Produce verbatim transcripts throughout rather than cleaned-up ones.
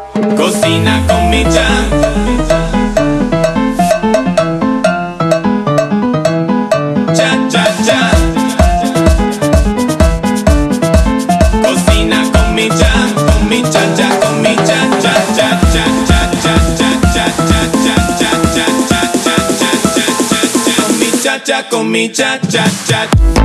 Cocina con mi cha. Cha, cha, cha. Cocina con mi cha, con mi cha, cha, con mi cha, cha, cha, cha, cha, cha, cha, cha, cha, cha, cha, cha, cha, cha, cha, cha, con mi cha, cha, con mi cha, cha, cha.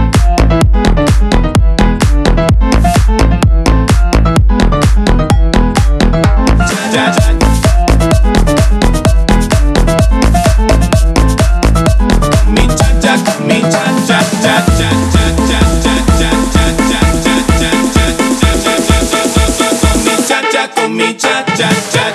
Mi cha cha cha.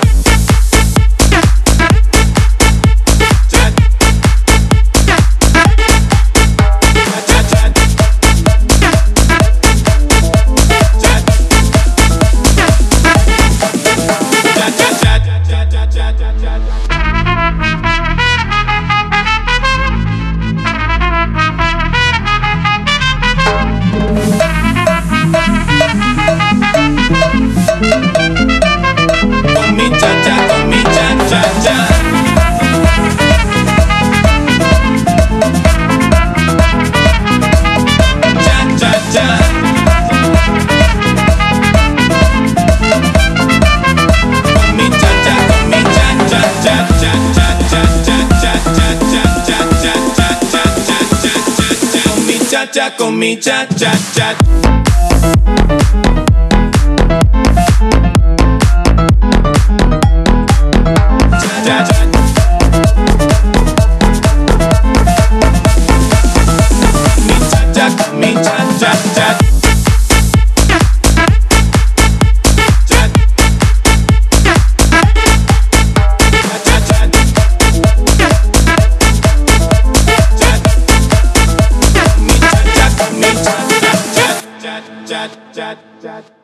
Cha con mi cha cha cha. Cha cha. Mi cha cha con mi cha cha cha. Chat, chat, chat.